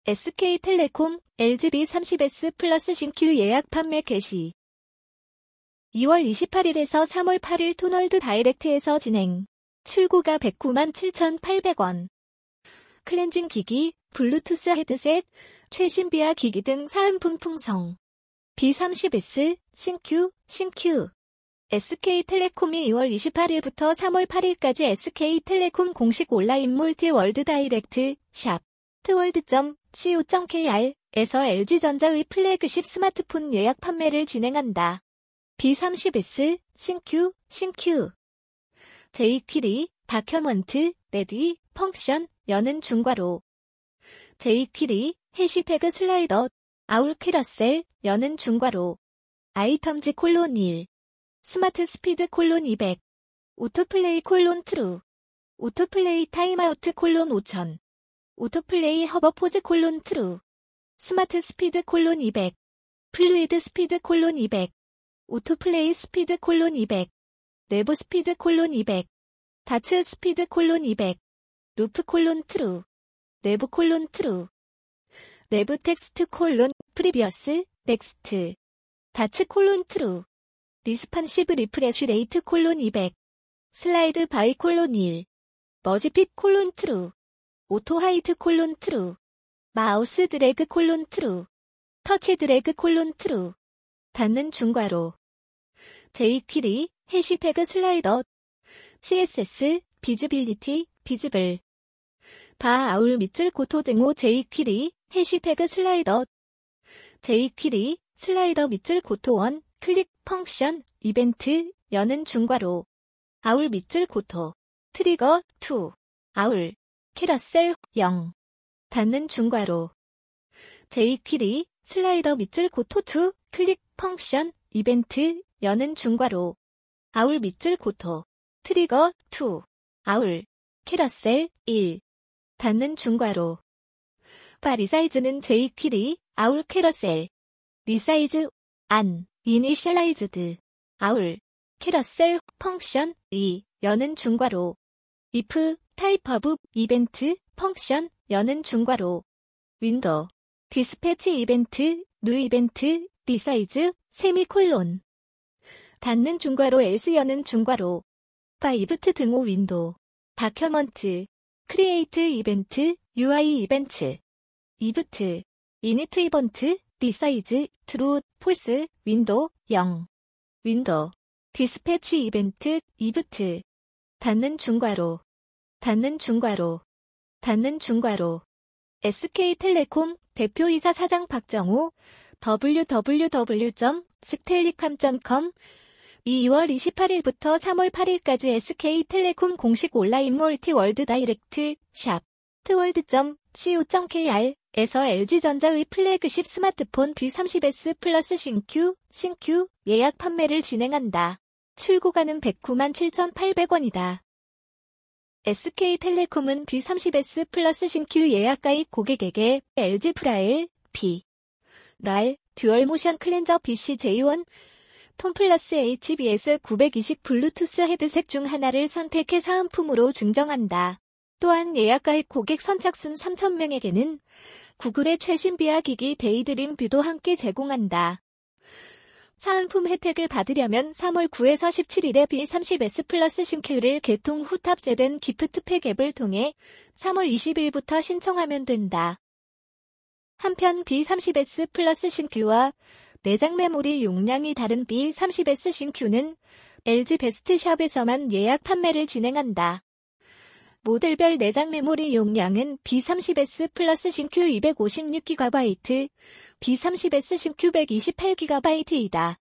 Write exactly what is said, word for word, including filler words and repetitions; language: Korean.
에스케이텔레콤 엘지 비 삼십 에스 플러스 신규 예약 판매 개시. 이월 이십팔일에서 삼월 팔일 토널드 다이렉트에서 진행. 출고가 백구만 칠천팔백 원. 클렌징 기기, 블루투스 헤드셋, 최신 비아 기기 등 사은품 풍성. 비 삼십 에스 신규, 신규. 에스케이텔레콤이 이월 이십팔일부터 삼월 팔일까지 에스케이텔레콤 공식 온라인 몰티 월드 다이렉트 샵 트월드 닷 씨오 닷 케이알에서 엘지전자의 플래그십 스마트폰 예약 판매를 진행한다. 비 삼십 에스 신규, 신규. 제이퀴리, 다큐먼트, 레디, 펑션, 여는 중괄호. 제이퀴리, 해시태그 슬라이더, 아울 캐러셀, 여는 중괄호. 아이텀즈 콜론 일. 스마트 스피드 콜론 이백. 오토플레이 콜론 트루. 오토플레이 타임아우트 콜론 오천. 오토플레이 허버포즈 콜론 트루. 스마트 스피드 콜론 이백. 플루이드 스피드 콜론 이백. 오토플레이 스피드 콜론 이백. 내부 스피드 콜론 이백. 다츠 스피드 콜론 이백. 루프 콜론 트루. 내부 콜론 트루. 내부 텍스트 콜론 프리비어스 넥스트. 다츠 콜론 트루. 리스판시브 리프레쉬 레이트 콜론 이백. 슬라이드 바이 콜론 일. 머지핏 콜론 트루. 오토 하이트 콜론 트루. 마우스 드래그 콜론 트루. 터치 드래그 콜론 트루. 닫는 중괄호. 제이퀴리, 해시태그 슬라이더. 씨에스에스, 비즈빌리티, 비즈블. 바 아울 밑줄 고토 등호 제이퀴리, 해시태그 슬라이더. 제이퀴리, 슬라이더 밑줄 고토 원, 클릭, 펑션, 이벤트, 여는 중괄호. 아울 밑줄 고토. 트리거, 투. 아울. 캐러셀, 영. 닫는 중괄호. 제이퀴리, 슬라이더 밑줄 고토 투, 클릭, 펑션, 이벤트, 여는 중괄호. 아울 밑줄 고토. 트리거, 투. 아울. 캐러셀, 일. 닫는 중괄호. 바 리사이즈는 제이퀴리, 아울 캐러셀. 리사이즈, 안. 이니셜라이즈드. 아울. 캐러셀, 펑션, 이. 여는 중괄호. if, 타입 오브, 이벤트, 펑션, 여는 중괄호. 윈도우. 디스패치 이벤트, 뉴 이벤트, 리사이즈, 세미콜론. 닫는 중괄호 else 여는 중괄호. 바 이브트 등호 윈도우. 다큐먼트. 크리에이트 이벤트, 유아이 이벤트. 이브트. 이니트 이번트, 리사이즈, 트루, 폴스, 윈도우, 영. 윈도우. 디스패치 이벤트, 이브트. 닫는 중괄호. 닫는 중괄호. 닫는 중괄호. 에스케이텔레콤 대표이사 사장 박정우. 더블유 더블유 더블유 점 스텔리캄 점 컴. 이월 이십팔일부터 삼월 팔일까지 에스케이텔레콤 공식 온라인 몰티 월드 다이렉트 샵 트월드 닷 씨오 닷 케이알에서 엘지전자의 플래그십 스마트폰 비 삼십 에스 플러스 신규, 신규 예약 판매를 진행한다. 출고가는 백구만 칠천팔백 원이다. 에스케이텔레콤은 비 삼십 에스 플러스 신규 예약가입 고객에게 엘지 프라일, 비, 랄, 듀얼모션 클렌저 비씨 제이 원, 톤 플러스 에이치비에스 구백이십 블루투스 헤드셋 중 하나를 선택해 사은품으로 증정한다. 또한 예약가입 고객 선착순 삼천 명에게는 구글의 최신 비아 기기 데이드림 뷰도 함께 제공한다. 사은품 혜택을 받으려면 삼월 구일에서 십칠일에 비 삼십 에스 플러스 신규를 개통 후 탑재된 기프트팩 앱을 통해 삼월 이십일부터 신청하면 된다. 한편 비 삼십 에스 플러스 신규와 내장 메모리 용량이 다른 비 삼십 에스 신규는 엘지 베스트샵에서만 예약 판매를 진행한다. 모델별 내장 메모리 용량은 비 삼십 에스 플러스 신규 이백오십육 기가바이트, 비 삼십 에스 신규 백이십팔 기가바이트이다.